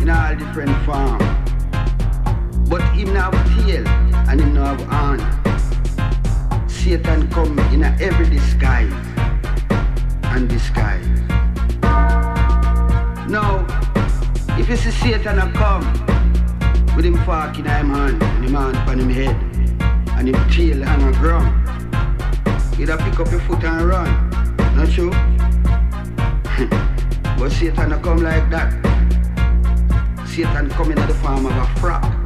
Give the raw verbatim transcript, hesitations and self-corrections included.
in all different form. But him now have tail and him now have horn. Satan come in a every disguise and disguise. Now, if you see Satan a come with him fork in him hand and him hand on him head and him tail hang on ground, you'd have pick up your foot and run. Not true? But Satan a come like that. Satan come in the form of a frog.